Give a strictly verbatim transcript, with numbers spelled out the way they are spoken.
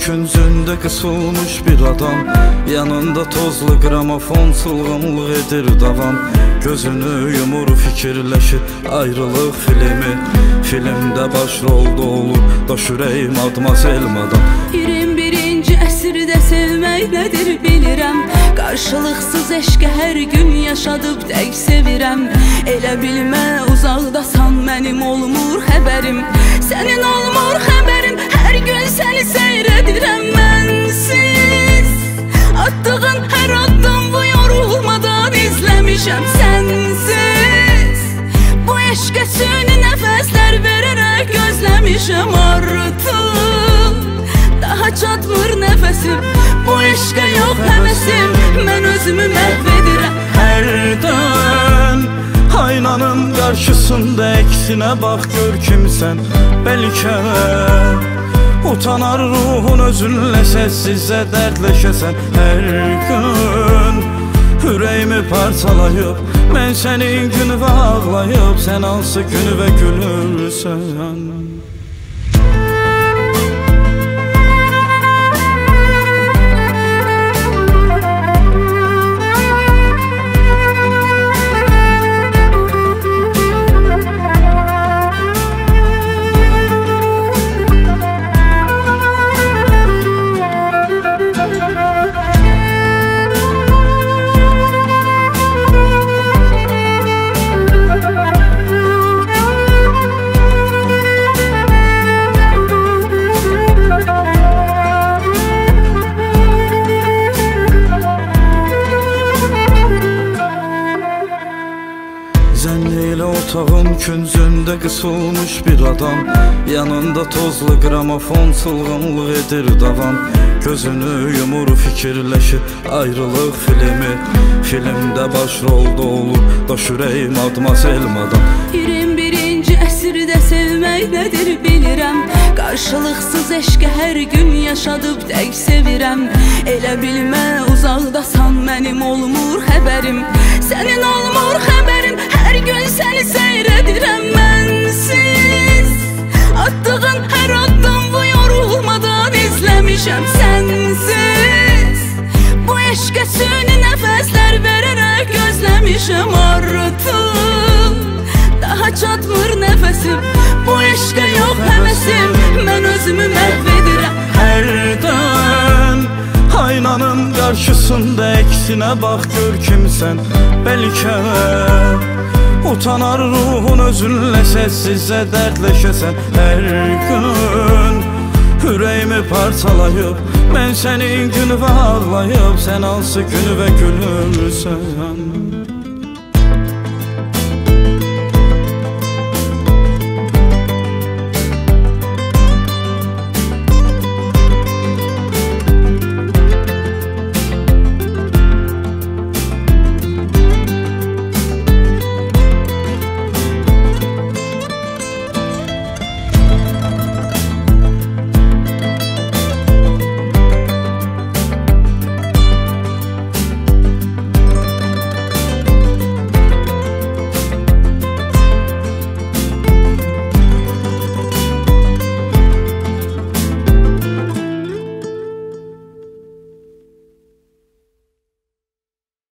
küncündə qısılmış bir adam, yanında tozlu qramofon çılğınlıq edir davam. Gözünü yumur fikirləşir ayrılıq filmi, filmdə başrolda olur daşürəyim Admazel Madam. yirmi birinci əsrdə sevmək nədir bilirəm, qarşılıqsız eşqə hər gün yaşadıb tək sevirəm. Elə bilmə uzaqdasan, mənim olmur xəbərim, sənin olmur xəbərin, hər gün səni seyr edirəm mənsiz. Attığın hər addım bu yorulmadan izləmişəm sənsiz. Bu eşqə süni nəfəslər verərək gözləmişəm artıq. Daha çatmır nəfəsim, bu eşqə yox həvəsim, mən özümü məhv edirəm hərdən. Aynanın qarşısında əksinə bax gör kimsən, bəlkə utanar ruhun özünlə səssizcə dərdləşəsən hər gün. Ürəyimi parçalayıb, mən sənin günü və ağlayıb, sən hansı günü və gülürsən. Zənnilə otağın küncündə qısılmış bir adam, yanında tozlu qramofon çılğınlıq edir davam. Gözünü yumur fikirləşir ayrılıq filmi, filmdə başrolda olur daşürəyim Admazel Madam. yirmi birinci əsrdə sevmək nədir bilirəm, qarşılıqsız eşqə hər gün yaşadıb tək sevirəm. Elə bilmə uzaqdasan, mənim olmur xəbərim, sənin olmur xəbərin, hər gün səni seyr edirəm mənsiz. Attığın hər addım bu yorulmadan izləmişəm sənsiz. Bu eşqə süni nəfəslər verərək gözləmişəm artıq. Daha çatmır nəfəsim, bu eşqə yox həvəsim, mən özümü məhv edirəm hərdən. Aynanın qarşısında əksinə bax gör kimsən, bəlkə utanar ruhun özünlə səssizcə dərdləşəsən hər gün. Ürəyimi parçalayıb, mən sənin günü və ağlayıb, sən hansı günü və gülürsən.